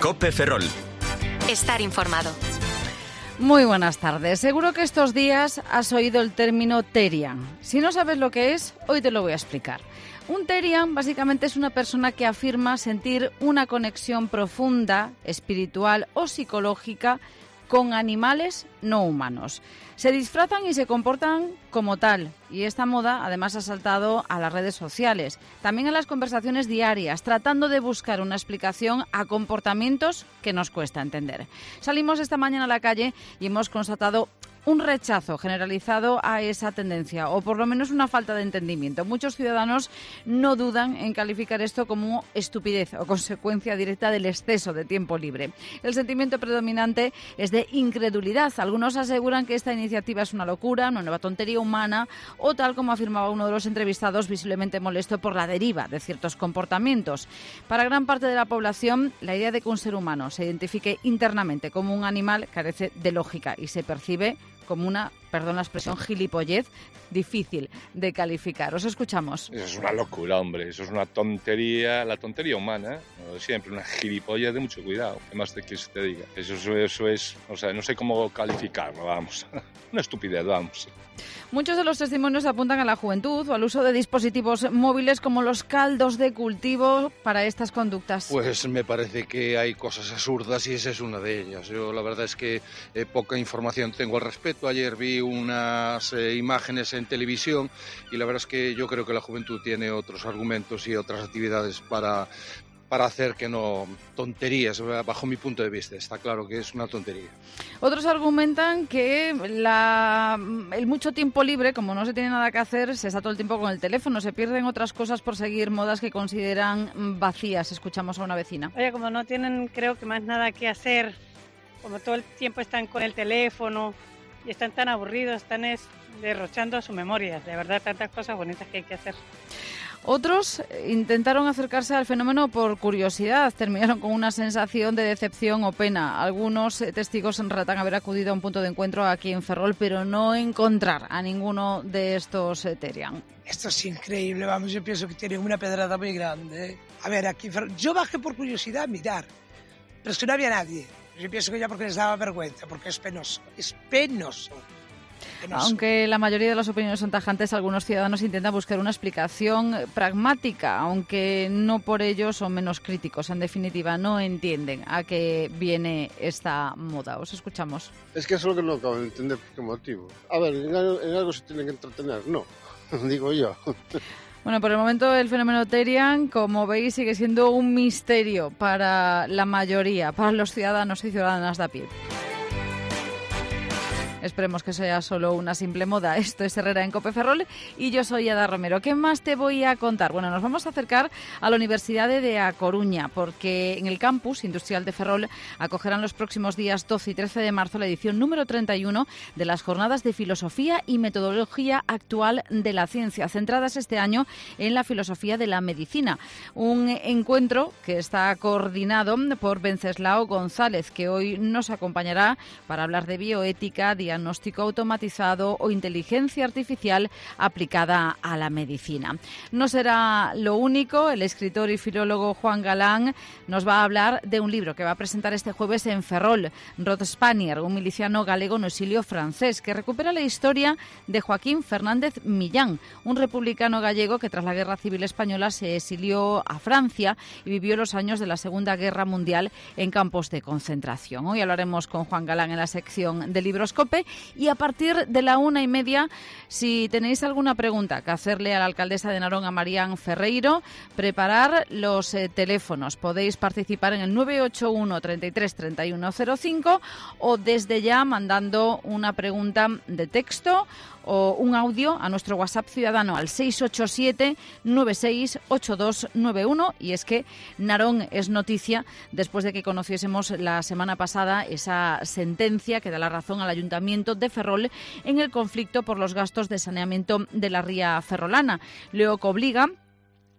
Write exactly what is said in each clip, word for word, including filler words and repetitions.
COPE Ferrol. Estar informado. Muy buenas tardes. Seguro que estos días has oído el término Terian. Si no sabes lo que es, hoy te lo voy a explicar. Un Terian básicamente es una persona que afirma sentir una conexión profunda, espiritual o psicológica con animales no humanos. Se disfrazan y se comportan como tal, y esta moda además ha saltado a las redes sociales, también a las conversaciones diarias, tratando de buscar una explicación a comportamientos que nos cuesta entender. Salimos esta mañana a la calle y hemos constatado un rechazo generalizado a esa tendencia, o por lo menos una falta de entendimiento. Muchos ciudadanos no dudan en calificar esto como estupidez o consecuencia directa del exceso de tiempo libre. El sentimiento predominante es de incredulidad. Algunos aseguran que esta iniciativa es una locura, una nueva tontería humana, o tal como afirmaba uno de los entrevistados, visiblemente molesto por la deriva de ciertos comportamientos. Para gran parte de la población, la idea de que un ser humano se identifique internamente como un animal carece de lógica y se percibe como una, perdón la expresión, gilipollez difícil de calificar. Os escuchamos. Eso es una locura, hombre. Eso es una tontería, la tontería humana, ¿no? Siempre una gilipollez de mucho cuidado. ¿Qué más te quieres que te diga? Eso, eso, eso es, o sea, no sé cómo calificarlo, vamos. Una estupidez, vamos. Muchos de los testimonios apuntan a la juventud o al uso de dispositivos móviles como los caldos de cultivo para estas conductas. Pues me parece que hay cosas absurdas y esa es una de ellas. Yo la verdad es que eh, poca información tengo al respecto. Ayer vi unas eh, imágenes en televisión y la verdad es que yo creo que la juventud tiene otros argumentos y otras actividades para... para hacer que no tonterías, bajo mi punto de vista. Está claro que es una tontería. Otros argumentan que la, el mucho tiempo libre, como no se tiene nada que hacer, se está todo el tiempo con el teléfono, se pierden otras cosas por seguir modas que consideran vacías. Escuchamos a una vecina. Oye, como no tienen, creo que más nada que hacer, como todo el tiempo están con el teléfono y están tan aburridos, están es, derrochando su memoria. De verdad, tantas cosas bonitas que hay que hacer. Otros intentaron acercarse al fenómeno por curiosidad, terminaron con una sensación de decepción o pena. Algunos testigos relatan haber acudido a un punto de encuentro aquí en Ferrol, pero no encontrar a ninguno de estos Terian. Esto es increíble, vamos, yo pienso que tienen una pedrada muy grande, ¿eh? A ver, aquí en Ferrol, yo bajé por curiosidad a mirar, pero es que no había nadie. Yo pienso que ya porque les daba vergüenza, porque es penoso, es penoso. Aunque la mayoría de las opiniones son tajantes, algunos ciudadanos intentan buscar una explicación pragmática, aunque no por ello son menos críticos. En definitiva, no entienden a qué viene esta moda. Os escuchamos. Es que eso es lo que no acabo de entender, qué motivo. A ver, en algo, en algo se tienen que entretener, no, digo yo. Bueno, por el momento el fenómeno Terian, como veis, sigue siendo un misterio para la mayoría, para los ciudadanos y ciudadanas de a pie. Esperemos que sea solo una simple moda. Esto es Herrera en COPE Ferrol y yo soy Ada Romero. ¿Qué más te voy a contar? Bueno, nos vamos a acercar a la Universidad de A Coruña porque en el campus industrial de Ferrol acogerán los próximos días doce y trece de marzo la edición número treinta y uno de las Jornadas de Filosofía y Metodología Actual de la Ciencia, centradas este año en la filosofía de la medicina. Un encuentro que está coordinado por Wenceslao González, que hoy nos acompañará para hablar de bioética, diagnóstico automatizado o inteligencia artificial aplicada a la medicina. No será lo único. El escritor y filólogo Juan Galán nos va a hablar de un libro que va a presentar este jueves en Ferrol, Robespanier, un miliciano galego en exilio francés, que recupera la historia de Joaquín Fernández Millán, un republicano gallego que tras la Guerra Civil Española se exilió a Francia y vivió los años de la Segunda Guerra Mundial en campos de concentración. Hoy hablaremos con Juan Galán en la sección de Libros COPE. Y a partir de la una y media, si tenéis alguna pregunta que hacerle a la alcaldesa de Narón, a Marián Ferreiro, preparar los eh, teléfonos. Podéis participar en el nueve ocho uno, treinta y tres, treinta y uno cero cinco o desde ya mandando una pregunta de texto o un audio a nuestro WhatsApp ciudadano al seis ocho siete, nueve seis ocho dos nueve uno. Y es que Narón es noticia después de que conociésemos la semana pasada esa sentencia que da la razón al Ayuntamiento de Ferrol en el conflicto por los gastos de saneamiento de la ría ferrolana, lo que obliga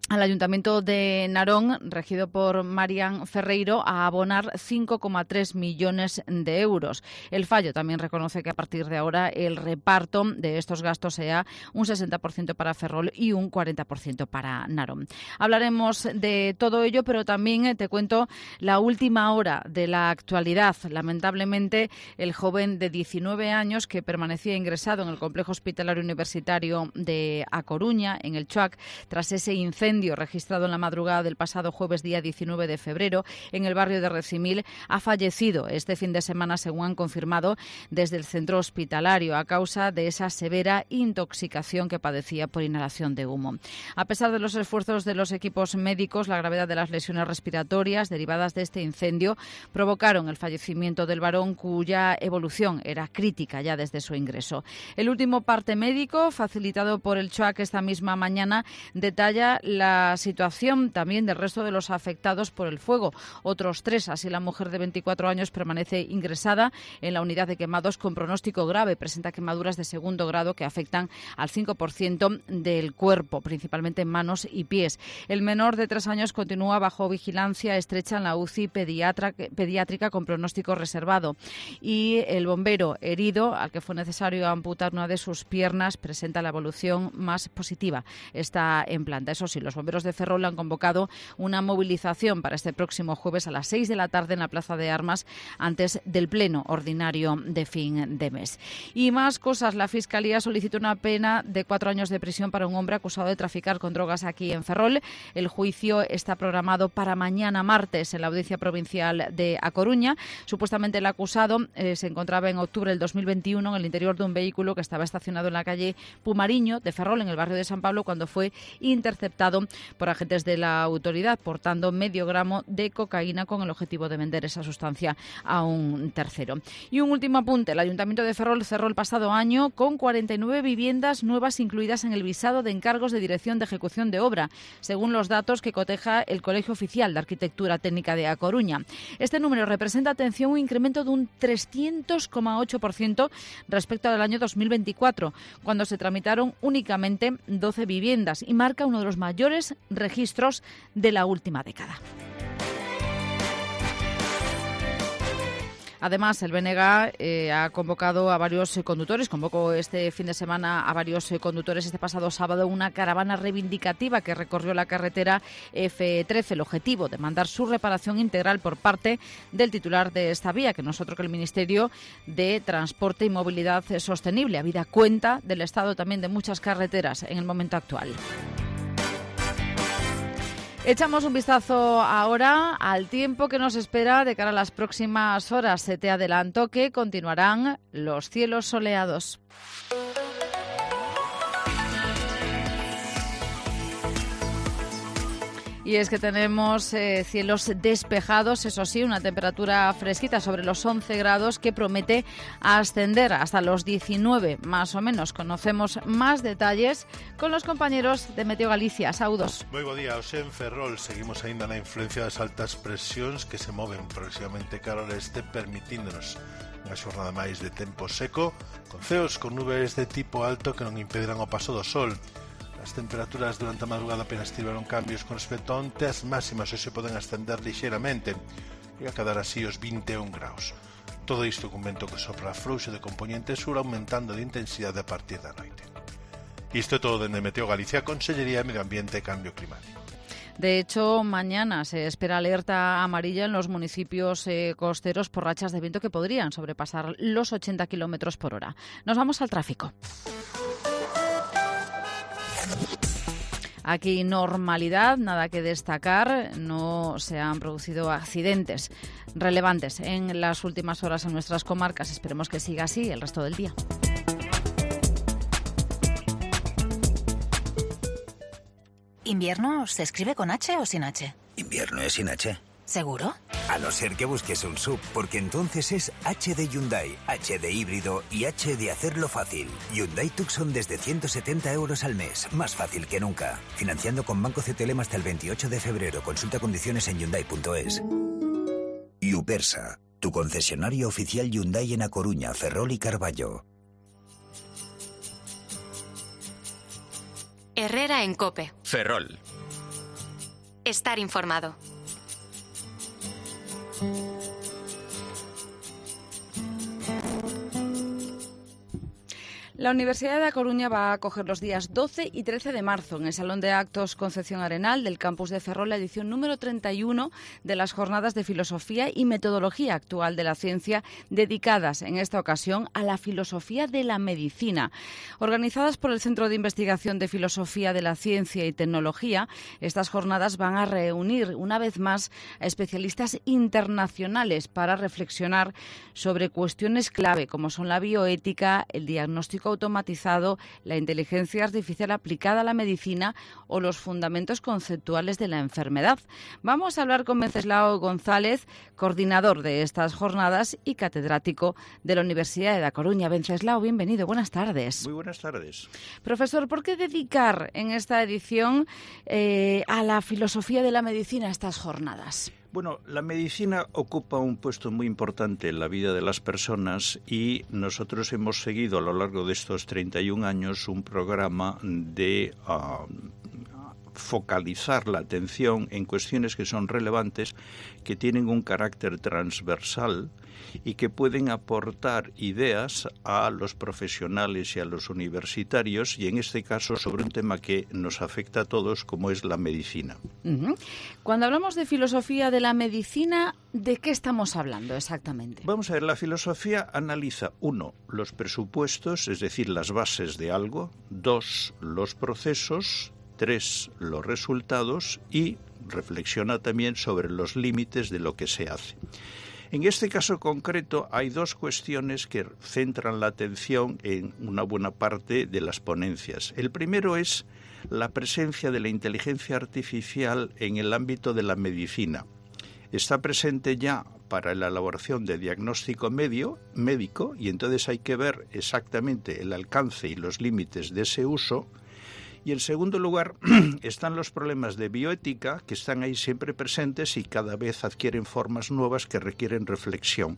al Ayuntamiento de Narón, regido por Marian Ferreiro, a abonar cinco coma tres millones de euros. El fallo también reconoce que a partir de ahora el reparto de estos gastos sea un sesenta por ciento para Ferrol y un cuarenta por ciento para Narón. Hablaremos de todo ello, pero también te cuento la última hora de la actualidad. Lamentablemente, el joven de diecinueve años que permanecía ingresado en el complejo hospitalario universitario de A Coruña, en el Chuac, tras ese incendio registrado en la madrugada del pasado jueves día diecinueve de febrero en el barrio de Recimil, ha fallecido este fin de semana, según han confirmado desde el centro hospitalario, a causa de esa severa intoxicación que padecía por inhalación de humo. A pesar de los esfuerzos de los equipos médicos, la gravedad de las lesiones respiratorias derivadas de este incendio provocaron el fallecimiento del varón, cuya evolución era crítica ya desde su ingreso. El último parte médico, facilitado por el Chuac esta misma mañana, detalla la La situación también del resto de los afectados por el fuego. Otros tres, así la mujer de veinticuatro años permanece ingresada en la unidad de quemados con pronóstico grave. Presenta quemaduras de segundo grado que afectan al cinco por ciento del cuerpo, principalmente en manos y pies. El menor de tres años continúa bajo vigilancia estrecha en la U C I pediátrica con pronóstico reservado. Y el bombero herido, al que fue necesario amputar una de sus piernas, presenta la evolución más positiva. Está en planta. Eso sí, los bomberos de Ferrol han convocado una movilización para este próximo jueves a las seis de la tarde en la Plaza de Armas, antes del pleno ordinario de fin de mes. Y más cosas. La Fiscalía solicitó una pena de cuatro años de prisión para un hombre acusado de traficar con drogas aquí en Ferrol. El juicio está programado para mañana martes en la Audiencia Provincial de A Coruña. Supuestamente el acusado eh, se encontraba en octubre del dos mil veintiuno en el interior de un vehículo que estaba estacionado en la calle Pumariño de Ferrol, en el barrio de San Pablo, cuando fue interceptado por agentes de la autoridad, portando medio gramo de cocaína con el objetivo de vender esa sustancia a un tercero. Y un último apunte. El Ayuntamiento de Ferrol cerró el pasado año con cuarenta y nueve viviendas nuevas incluidas en el visado de encargos de dirección de ejecución de obra, según los datos que coteja el Colegio Oficial de Arquitectura Técnica de A Coruña. Este número representa, atención, un incremento de un trescientos coma ocho por ciento respecto al año dos mil veinticuatro, cuando se tramitaron únicamente doce viviendas, y marca uno de los mayores registros de la última década. Además, el B N G eh, ha convocado a varios eh, conductores, convocó este fin de semana a varios eh, conductores este pasado sábado una caravana reivindicativa que recorrió la carretera F trece. El objetivo, demandar su reparación integral por parte del titular de esta vía, que no es otro que el Ministerio de Transporte y Movilidad Sostenible, habida cuenta del estado también de muchas carreteras en el momento actual. Echamos un vistazo ahora al tiempo que nos espera de cara a las próximas horas. Se te adelanto que continuarán los cielos soleados. Y es que tenemos eh, cielos despejados, eso sí, una temperatura fresquita sobre los once grados que promete ascender hasta los diecinueve más o menos. Conocemos más detalles con los compañeros de Meteo Galicia. Saúdos. Moi bo día, hoxe en Ferrol seguimos aínda na influencia das altas presións que se moven progresivamente cara ao leste, permitíndonos unha xornada máis de tempo seco, con ceos con nubes de tipo alto que non impedirán o paso do sol. As temperaturas durante a madrugada apenas tiveron cambios con respecto a onte, as máximas hoxe poden ascender lixeiramente e a cadar así os vinte e un graus. Todo isto con vento que sopra frouxo de componente sur, aumentando de intensidade a partir da noite. Isto é todo dende Meteo Galicia, Consellería de Medio Ambiente e Cambio Climático. De hecho, mañana se espera alerta amarilla en los municipios eh, costeros por rachas de viento que podrían sobrepasar los ochenta kilómetros por hora. Nos vamos al tráfico. Aquí normalidad, nada que destacar, no se han producido accidentes relevantes en las últimas horas en nuestras comarcas. Esperemos que siga así el resto del día. ¿Invierno se escribe con H o sin H? Invierno es sin H. ¿Seguro? A no ser que busques un sub, porque entonces es H de Hyundai, H de híbrido y H de hacerlo fácil. Hyundai Tucson desde ciento setenta euros al mes, más fácil que nunca. Financiando con Banco C T L M hasta el veintiocho de febrero. Consulta condiciones en Hyundai punto es. Upersa, tu concesionario oficial Hyundai en A Coruña, Ferrol y Carballo. Herrera en COPE. Ferrol. Estar informado. La Universidad de A Coruña va a acoger los días doce y trece de marzo en el Salón de Actos Concepción Arenal del campus de Ferrol la edición número treinta y uno de las Jornadas de Filosofía y Metodología Actual de la Ciencia, dedicadas en esta ocasión a la filosofía de la medicina. Organizadas por el Centro de Investigación de Filosofía de la Ciencia y Tecnología, estas jornadas van a reunir una vez más a especialistas internacionales para reflexionar sobre cuestiones clave como son la bioética, el diagnóstico automatizado, la inteligencia artificial aplicada a la medicina o los fundamentos conceptuales de la enfermedad. Vamos a hablar con Wenceslao González, coordinador de estas jornadas y catedrático de la Universidad de La Coruña. Wenceslao, bienvenido, buenas tardes. Muy buenas tardes. Profesor, ¿por qué dedicar en esta edición eh, a la filosofía de la medicina estas jornadas? Bueno, la medicina ocupa un puesto muy importante en la vida de las personas y nosotros hemos seguido a lo largo de estos treinta y un años un programa de uh, focalizar la atención en cuestiones que son relevantes, que tienen un carácter transversal y que pueden aportar ideas a los profesionales y a los universitarios, y en este caso sobre un tema que nos afecta a todos, como es la medicina. Uh-huh. Cuando hablamos de filosofía de la medicina, ¿de qué estamos hablando exactamente? Vamos a ver, la filosofía analiza, uno, los presupuestos, es decir, las bases de algo; dos, los procesos; tres, los resultados; y reflexiona también sobre los límites de lo que se hace. En este caso concreto hay dos cuestiones que centran la atención en una buena parte de las ponencias. El primero es la presencia de la inteligencia artificial en el ámbito de la medicina. Está presente ya para la elaboración de diagnóstico medio, médico, y entonces hay que ver exactamente el alcance y los límites de ese uso. Y en segundo lugar están los problemas de bioética, que están ahí siempre presentes y cada vez adquieren formas nuevas que requieren reflexión.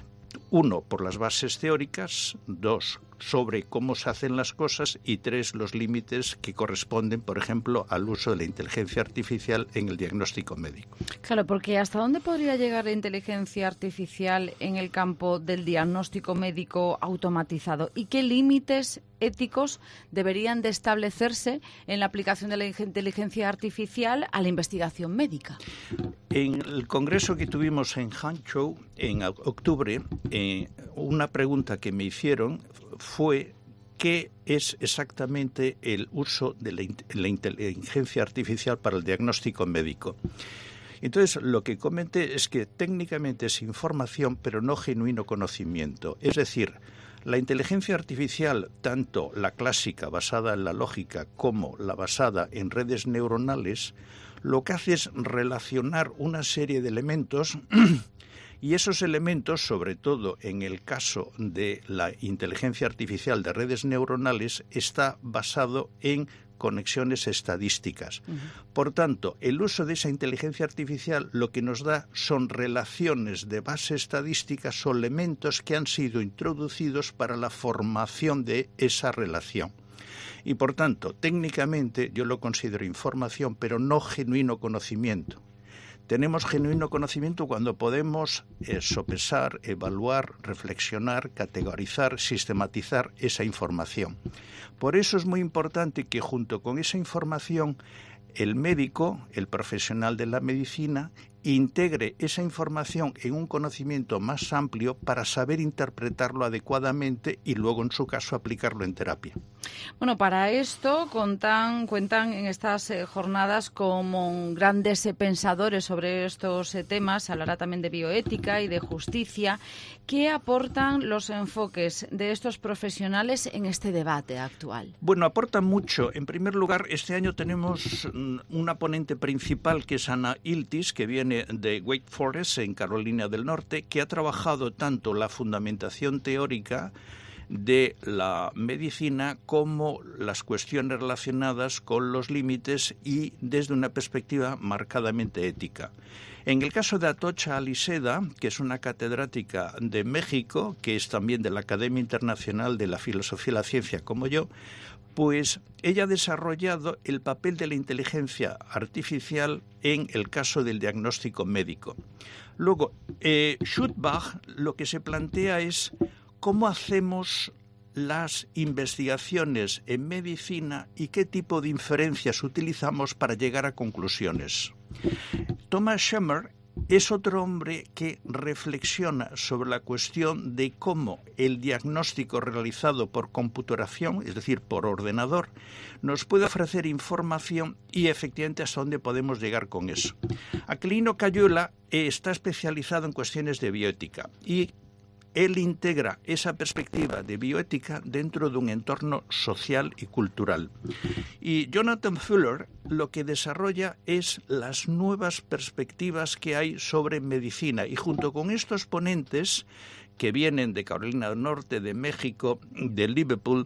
Uno, por las bases teóricas; dos, sobre cómo se hacen las cosas; y tres, los límites que corresponden, por ejemplo, al uso de la inteligencia artificial en el diagnóstico médico. Claro, porque ¿hasta dónde podría llegar la inteligencia artificial en el campo del diagnóstico médico automatizado? ¿Y qué límites éticos deberían de establecerse en la aplicación de la inteligencia artificial a la investigación médica? En el congreso que tuvimos en Hangzhou en octubre, eh, una pregunta que me hicieron fue ¿qué es exactamente el uso de la, la inteligencia artificial para el diagnóstico médico? Entonces, lo que comenté es que técnicamente es información, pero no genuino conocimiento. Es decir, la inteligencia artificial, tanto la clásica basada en la lógica como la basada en redes neuronales, lo que hace es relacionar una serie de elementos y esos elementos, sobre todo en el caso de la inteligencia artificial de redes neuronales, está basado en conexiones estadísticas. Uh-huh. Por tanto, el uso de esa inteligencia artificial lo que nos da son relaciones de base estadística o elementos que han sido introducidos para la formación de esa relación. Y por tanto, técnicamente yo lo considero información, pero no genuino conocimiento. Tenemos genuino conocimiento cuando podemos eh, sopesar, evaluar, reflexionar, categorizar, sistematizar esa información. Por eso es muy importante que junto con esa información el médico, el profesional de la medicina, integre esa información en un conocimiento más amplio para saber interpretarlo adecuadamente y luego, en su caso, aplicarlo en terapia. Bueno, para esto contan, cuentan en estas eh, jornadas con grandes eh, pensadores sobre estos eh, temas. Se hablará también de bioética y de justicia. ¿Qué aportan los enfoques de estos profesionales en este debate actual? Bueno, aportan mucho. En primer lugar, este año tenemos una ponente principal que es Anna Iltis, que viene de Wake Forest, en Carolina del Norte, que ha trabajado tanto la fundamentación teórica de la medicina como las cuestiones relacionadas con los límites y desde una perspectiva marcadamente ética. En el caso de Atocha Aliseda, que es una catedrática de México, que es también de la Academia Internacional de la Filosofía y la Ciencia como yo, Pues ella ha desarrollado el papel de la inteligencia artificial en el caso del diagnóstico médico. Luego, eh, Schutbach lo que se plantea es cómo hacemos las investigaciones en medicina y qué tipo de inferencias utilizamos para llegar a conclusiones. Thomas Schemmer es otro hombre que reflexiona sobre la cuestión de cómo el diagnóstico realizado por computeración, es decir, por ordenador, nos puede ofrecer información y efectivamente hasta dónde podemos llegar con eso. Aquilino Cayuela está especializado en cuestiones de bioética y él integra esa perspectiva de bioética dentro de un entorno social y cultural. Y Jonathan Fuller lo que desarrolla es las nuevas perspectivas que hay sobre medicina. Y junto con estos ponentes que vienen de Carolina del Norte, de México, de Liverpool,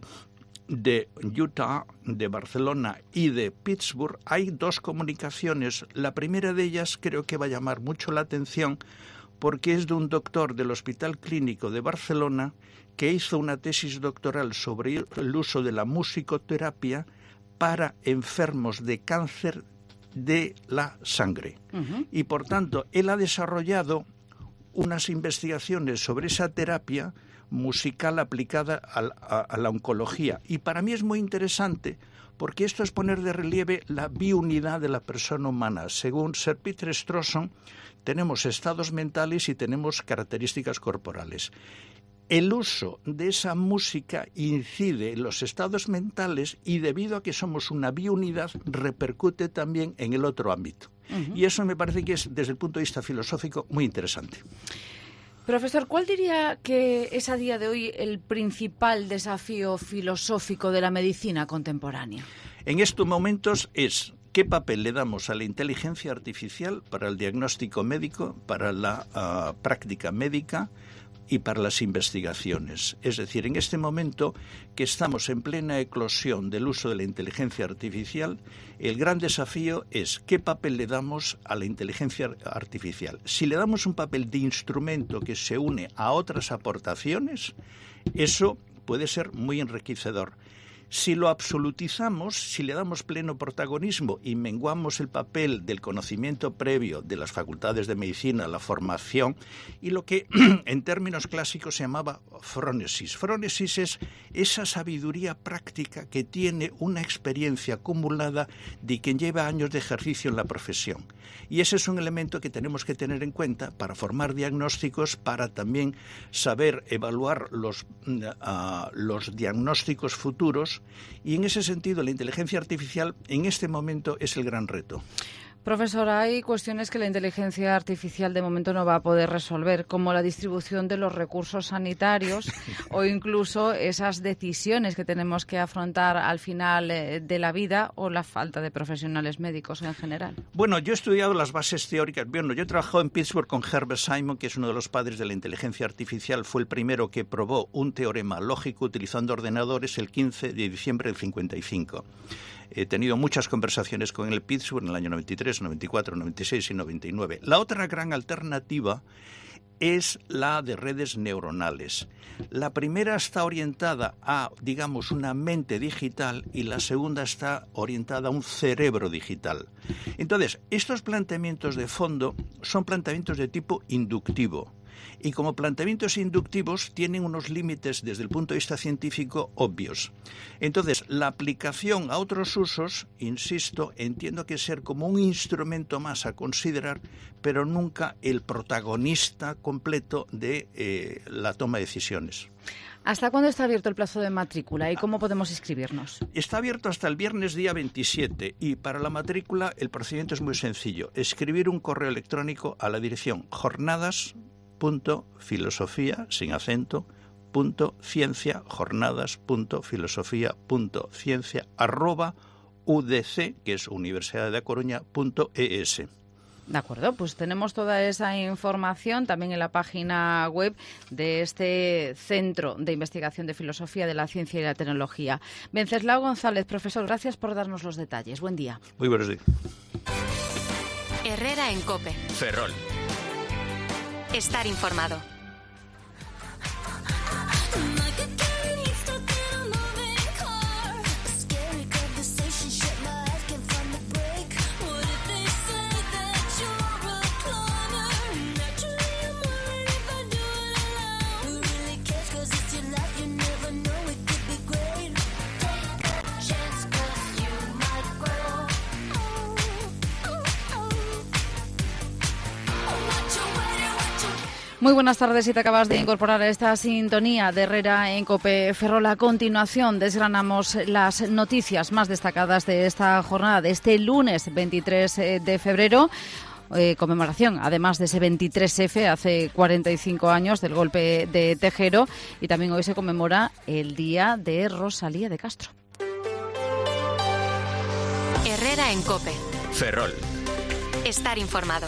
de Utah, de Barcelona y de Pittsburgh, hay dos comunicaciones. La primera de ellas creo que va a llamar mucho la atención porque es de un doctor del Hospital Clínico de Barcelona que hizo una tesis doctoral sobre el uso de la musicoterapia para enfermos de cáncer de la sangre. Uh-huh. Y por tanto, él ha desarrollado unas investigaciones sobre esa terapia musical aplicada a, a, a la oncología. Y para mí es muy interesante porque esto es poner de relieve la biunidad de la persona humana. Según Sir Peter Strawson, tenemos estados mentales y tenemos características corporales. El uso de esa música incide en los estados mentales y debido a que somos una biunidad repercute también en el otro ámbito. Uh-huh. Y eso me parece que es, desde el punto de vista filosófico, muy interesante. Profesor, ¿cuál diría que es a día de hoy el principal desafío filosófico de la medicina contemporánea? En estos momentos es qué papel le damos a la inteligencia artificial para el diagnóstico médico, para la uh, práctica médica y para las investigaciones. Es decir, en este momento que estamos en plena eclosión del uso de la inteligencia artificial, el gran desafío es qué papel le damos a la inteligencia artificial. Si le damos un papel de instrumento que se une a otras aportaciones, eso puede ser muy enriquecedor. Si lo absolutizamos, si le damos pleno protagonismo y menguamos el papel del conocimiento previo de las facultades de medicina, la formación y lo que en términos clásicos se llamaba frónesis. Frónesis es esa sabiduría práctica que tiene una experiencia acumulada de quien lleva años de ejercicio en la profesión. Y ese es un elemento que tenemos que tener en cuenta para formar diagnósticos, para también saber evaluar los, uh, los diagnósticos futuros. Y en ese sentido, la inteligencia artificial en este momento es el gran reto. Profesor, hay cuestiones que la inteligencia artificial de momento no va a poder resolver, como la distribución de los recursos sanitarios o incluso esas decisiones que tenemos que afrontar al final de la vida o la falta de profesionales médicos en general. Bueno, yo he estudiado las bases teóricas. Bueno, yo he trabajado en Pittsburgh con Herbert Simon, que es uno de los padres de la inteligencia artificial. Fue el primero que probó un teorema lógico utilizando ordenadores el quince de diciembre del cincuenta y cinco. He tenido muchas conversaciones con el Pittsburgh en el año noventa y tres, noventa y cuatro, noventa y seis y noventa y nueve. La otra gran alternativa es la de redes neuronales. La primera está orientada a, digamos, una mente digital y la segunda está orientada a un cerebro digital. Entonces, estos planteamientos de fondo son planteamientos de tipo inductivo. Y como planteamientos inductivos tienen unos límites desde el punto de vista científico obvios. Entonces, la aplicación a otros usos, insisto, entiendo que es ser como un instrumento más a considerar, pero nunca el protagonista completo de eh, la toma de decisiones. ¿Hasta cuándo está abierto el plazo de matrícula y cómo podemos inscribirnos? Está abierto hasta el viernes día veintisiete y para la matrícula el procedimiento es muy sencillo. Escribir un correo electrónico a la dirección jornadas punto filosofía sin acento punto ciencia jornadas punto filosofía punto ciencia arroba udc, que es Universidad de A Coruña, punto es. De acuerdo, pues tenemos toda esa información también en la página web de este Centro de Investigación de Filosofía de la Ciencia y la Tecnología. Venceslao González, profesor, gracias por darnos los detalles. Buen día. Muy buenos días. Herrera en COPE. Ferrol. Estar informado. Muy buenas tardes, si te acabas de incorporar a esta sintonía de Herrera en COPE Ferrol. A continuación desgranamos las noticias más destacadas de esta jornada, de este lunes veintitrés de febrero. Eh, conmemoración, además de ese veintitrés efe, hace cuarenta y cinco años del golpe de Tejero, y también hoy se conmemora el Día de Rosalía de Castro. Herrera en COPE Ferrol. Estar informado.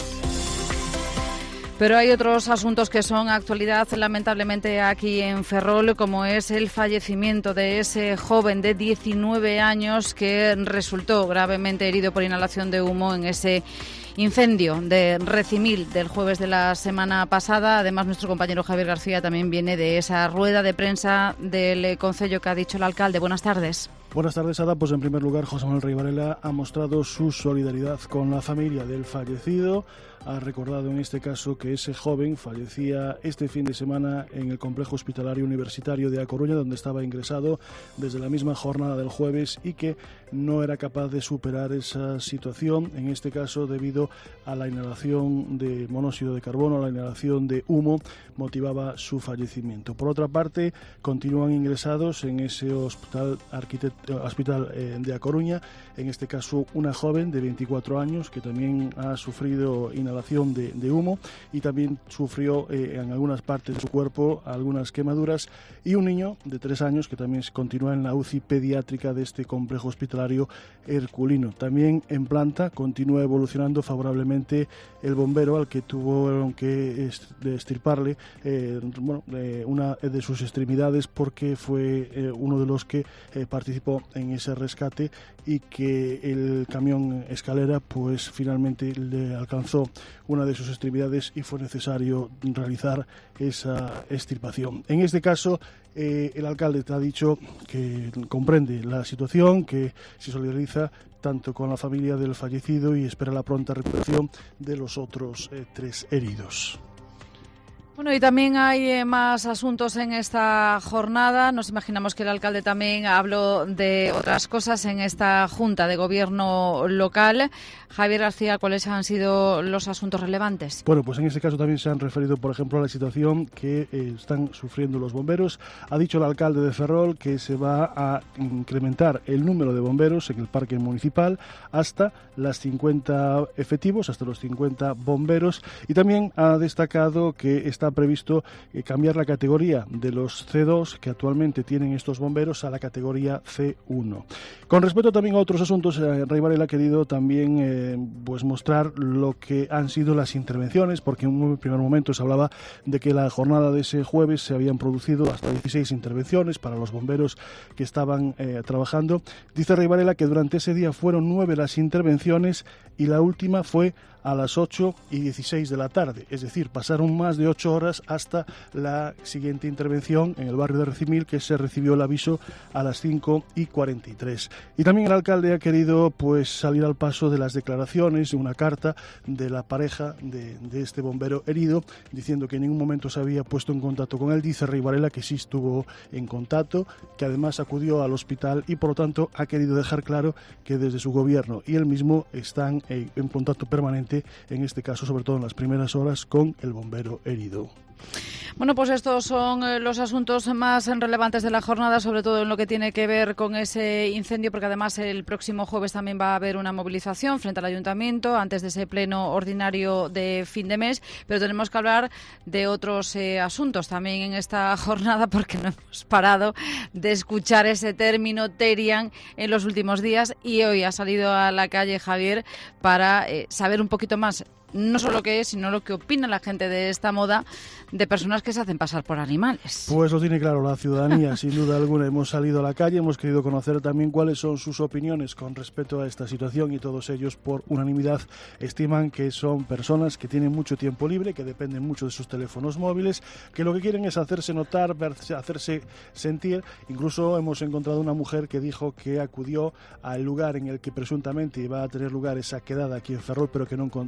Pero hay otros asuntos que son actualidad, lamentablemente, aquí en Ferrol, como es el fallecimiento de ese joven de diecinueve años que resultó gravemente herido por inhalación de humo en ese incendio de Recimil del jueves de la semana pasada. Además, nuestro compañero Javier García también viene de esa rueda de prensa del concello que ha dicho el alcalde. Buenas tardes. Buenas tardes, Ada. Pues en primer lugar, José Manuel Rey Varela ha mostrado su solidaridad con la familia del fallecido. Ha recordado en este caso que ese joven fallecía este fin de semana en el complejo hospitalario universitario de A Coruña, donde estaba ingresado desde la misma jornada del jueves, y que no era capaz de superar esa situación, en este caso debido a la inhalación de monóxido de carbono, la inhalación de humo, motivaba su fallecimiento. Por otra parte, continúan ingresados en ese hospital, hospital eh, de A Coruña, en este caso una joven de veinticuatro años que también ha sufrido inhalación De, de humo, y también sufrió eh, en algunas partes de su cuerpo algunas quemaduras, y un niño de tres años que también continúa en la U C I pediátrica de este complejo hospitalario herculino. También en planta continúa evolucionando favorablemente el bombero al que tuvo que extirparle eh, bueno, eh, una de sus extremidades, porque fue eh, uno de los que eh, participó en ese rescate, y que el camión escalera pues finalmente le alcanzó una de sus extremidades y fue necesario realizar esa extirpación. En este caso, eh, el alcalde te ha dicho que comprende la situación, que se solidariza tanto con la familia del fallecido y espera la pronta recuperación de los otros eh, tres heridos. Bueno, y también hay eh, más asuntos en esta jornada. Nos imaginamos que el alcalde también habló de otras cosas en esta Junta de Gobierno local. Javier García, ¿cuáles han sido los asuntos relevantes? Bueno, pues en este caso también se han referido, por ejemplo, a la situación que eh, están sufriendo los bomberos. Ha dicho el alcalde de Ferrol que se va a incrementar el número de bomberos en el parque municipal hasta las cincuenta efectivos, hasta los cincuenta bomberos, y también ha destacado que está previsto eh, cambiar la categoría de los ce dos que actualmente tienen estos bomberos a la categoría ce uno. Con respecto también a otros asuntos, eh, Rey Varela ha querido también eh, pues mostrar lo que han sido las intervenciones, porque en un primer momento se hablaba de que la jornada de ese jueves se habían producido hasta dieciséis intervenciones para los bomberos que estaban eh, trabajando. Dice Rey Varela que durante ese día fueron nueve las intervenciones, y la última fue a las ocho y dieciséis de la tarde, es decir, pasaron más de ocho horas hasta la siguiente intervención en el barrio de Recimil, que se recibió el aviso a las cinco y cuarenta y tres. Y también el alcalde ha querido pues salir al paso de las declaraciones de una carta de la pareja de, de este bombero herido, diciendo que en ningún momento se había puesto en contacto con él. Dice Rey Varela que sí estuvo en contacto, que además acudió al hospital, y por lo tanto ha querido dejar claro que desde su gobierno y él mismo están eh, en contacto permanente, en este caso sobre todo en las primeras horas, con el bombero herido. Bueno, pues estos son eh, los asuntos más relevantes de la jornada, sobre todo en lo que tiene que ver con ese incendio, porque además el próximo jueves también va a haber una movilización frente al ayuntamiento antes de ese pleno ordinario de fin de mes, pero tenemos que hablar de otros eh, asuntos también en esta jornada, porque no hemos parado de escuchar ese término Terian en los últimos días, y hoy ha salido a la calle Javier para eh, saber un poquito más, no solo qué es, sino lo que opina la gente de esta moda de personas que se hacen pasar por animales. Pues lo tiene claro la ciudadanía, sin duda alguna. Hemos salido a la calle, hemos querido conocer también cuáles son sus opiniones con respecto a esta situación, y todos ellos, por unanimidad, estiman que son personas que tienen mucho tiempo libre, que dependen mucho de sus teléfonos móviles, que lo que quieren es hacerse notar, hacerse sentir. Incluso hemos encontrado una mujer que dijo que acudió al lugar en el que presuntamente iba a tener lugar esa quedada aquí en Ferrol, pero que no encontró nadie,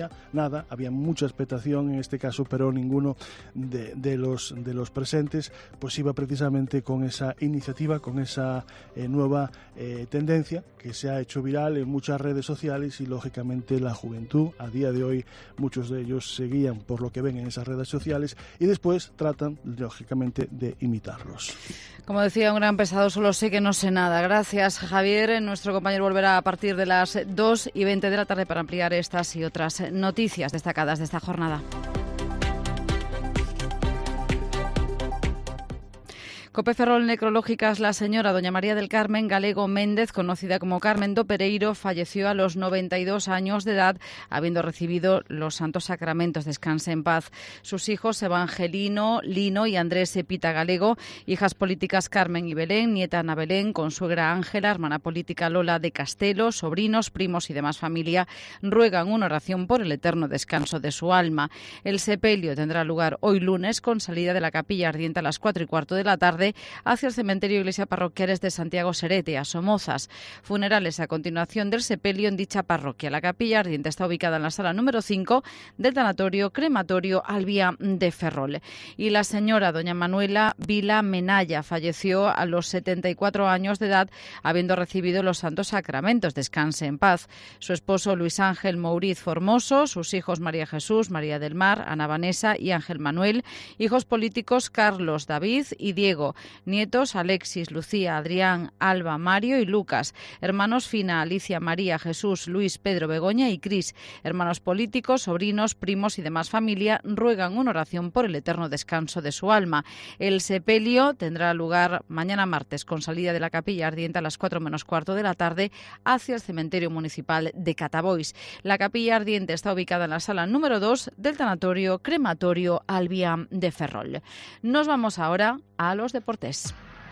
había nada, había mucha expectación en este caso, pero ninguno de, de, los, de los presentes pues iba precisamente con esa iniciativa, con esa eh, nueva eh, tendencia que se ha hecho viral en muchas redes sociales y lógicamente la juventud, a día de hoy muchos de ellos se guían por lo que ven en esas redes sociales y después tratan lógicamente de imitarlos. Como decía un gran pesado, solo sé que no sé nada. Gracias, Javier. Nuestro compañero volverá a partir de las dos y veinte de la tarde para ampliar estas y otras noticias destacadas de esta jornada. Cope Ferrol Necrológicas, la señora doña María del Carmen Galego Méndez, conocida como Carmen do Pereiro, falleció a los noventa y dos años de edad, habiendo recibido los santos sacramentos. Descanse en paz. Sus hijos Evangelino, Lino y Andrés Epita Galego, hijas políticas Carmen y Belén, nieta Ana Belén, consuegra Ángela, hermana política Lola de Castelo, sobrinos, primos y demás familia, ruegan una oración por el eterno descanso de su alma. El sepelio tendrá lugar hoy lunes con salida de la capilla ardiente a las cuatro y cuarto de la tarde hacia el cementerio Iglesia Parroquiales de Santiago Serete, a Somozas. Funerales a continuación del sepelio en dicha parroquia. La capilla ardiente está ubicada en la sala número cinco del tanatorio crematorio Albia de Ferrol. Y la señora doña Manuela Vila Menaya falleció a los setenta y cuatro años de edad, habiendo recibido los santos sacramentos. Descanse en paz. Su esposo Luis Ángel Mouriz Formoso, sus hijos María Jesús, María del Mar, Ana Vanessa y Ángel Manuel, hijos políticos Carlos, David y Diego, nietos Alexis, Lucía, Adrián, Alba, Mario y Lucas, hermanos Fina, Alicia, María, Jesús, Luis, Pedro, Begoña y Cris, hermanos políticos, sobrinos, primos y demás familia, ruegan una oración por el eterno descanso de su alma. El sepelio tendrá lugar mañana martes con salida de la capilla ardiente a las cuatro menos cuarto de la tarde hacia el cementerio municipal de Catabois. La capilla ardiente está ubicada en la sala número dos del tanatorio crematorio Albia de Ferrol. Nos vamos ahora a los deportes.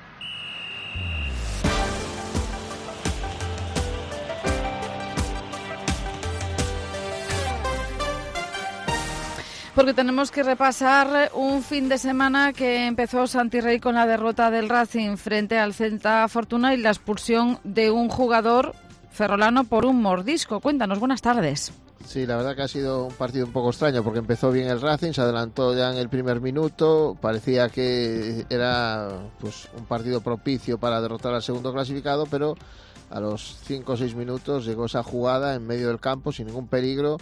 Porque tenemos que repasar un fin de semana que empezó Santi Rey con la derrota del Racing frente al Celta Fortuna y la expulsión de un jugador ferrolano por un mordisco. Cuéntanos, buenas tardes. Sí, la verdad que ha sido un partido un poco extraño porque empezó bien el Racing, se adelantó ya en el primer minuto, parecía que era pues un partido propicio para derrotar al segundo clasificado, pero a los cinco o seis minutos llegó esa jugada en medio del campo sin ningún peligro,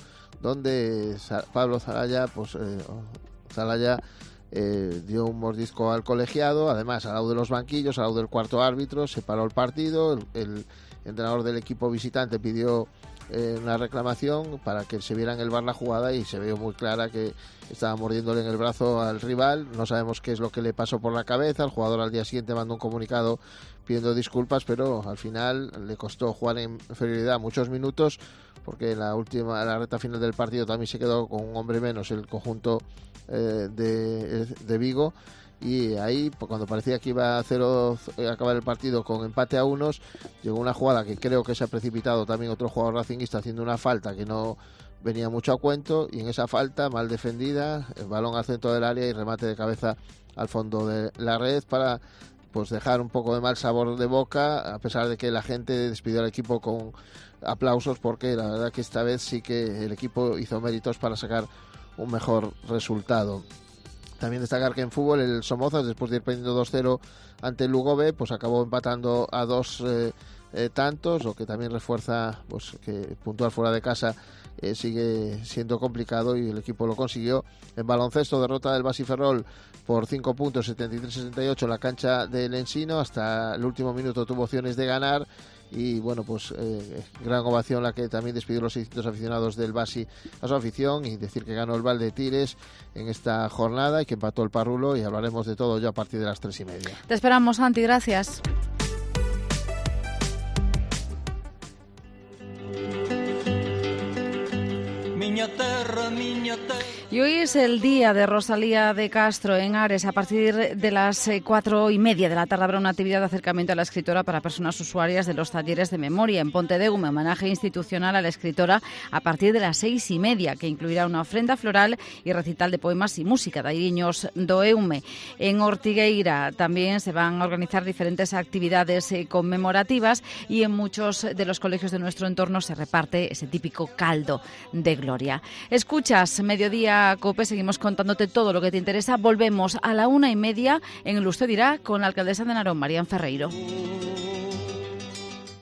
donde Pablo Zalaya, pues eh, Zalaya eh, dio un mordisco al colegiado, además al lado de los banquillos, al lado del cuarto árbitro, se paró el partido, el, el entrenador del equipo visitante pidió Eh, una reclamación para que se viera en el V A R la jugada y se vio muy clara que estaba mordiéndole en el brazo al rival. No sabemos qué es lo que le pasó por la cabeza. El jugador al día siguiente mandó un comunicado pidiendo disculpas, pero al final le costó jugar en inferioridad muchos minutos porque en la última, en la recta final del partido también se quedó con un hombre menos el conjunto eh, de, de Vigo. Y ahí, cuando parecía que iba a cero, a acabar el partido con empate a unos, llegó una jugada que creo que se ha precipitado también otro jugador racinguista haciendo una falta que no venía mucho a cuento, y en esa falta, mal defendida, el balón al centro del área y remate de cabeza al fondo de la red para pues dejar un poco de mal sabor de boca, a pesar de que la gente despidió al equipo con aplausos, porque la verdad que esta vez sí que el equipo hizo méritos para sacar un mejor resultado. También destacar que en fútbol el Somozas, después de ir perdiendo dos cero ante el Lugo B, pues acabó empatando a dos eh, eh, tantos, lo que también refuerza pues que puntuar fuera de casa eh, sigue siendo complicado y el equipo lo consiguió. En baloncesto, derrota del Basi Ferrol por cinco puntos, setenta y tres a sesenta y ocho en la cancha del Ensino. Hasta el último minuto tuvo opciones de ganar. Y bueno, pues eh, gran ovación la que también despidió los seiscientos aficionados del Basi a su afición, y decir que ganó el Valde Tires en esta jornada y que empató el Parrulo, y hablaremos de todo ya a partir de las tres y media. Te esperamos, Santi, gracias. Miña terra, miña terra. Y hoy es el día de Rosalía de Castro en Ares. A partir de las cuatro y media de la tarde habrá una actividad de acercamiento a la escritora para personas usuarias de los talleres de memoria en Pontedeume, homenaje institucional a la escritora a partir de las seis y media, que incluirá una ofrenda floral y recital de poemas y música de Airiños do Eume. En Ortigueira también se van a organizar diferentes actividades conmemorativas, y en muchos de los colegios de nuestro entorno se reparte ese típico caldo de gloria. Vitoria. Escuchas Mediodía Cope, seguimos contándote todo lo que te interesa. Volvemos a la una y media en el Usted Dirá con la alcaldesa de Narón, Marían Ferreiro.